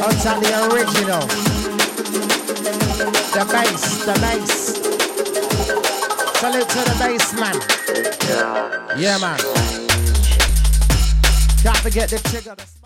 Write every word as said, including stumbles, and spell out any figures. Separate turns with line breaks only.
Outside the original. The bass, the bass. Salute to the bass, man. Yeah, man. Can't forget the trigger.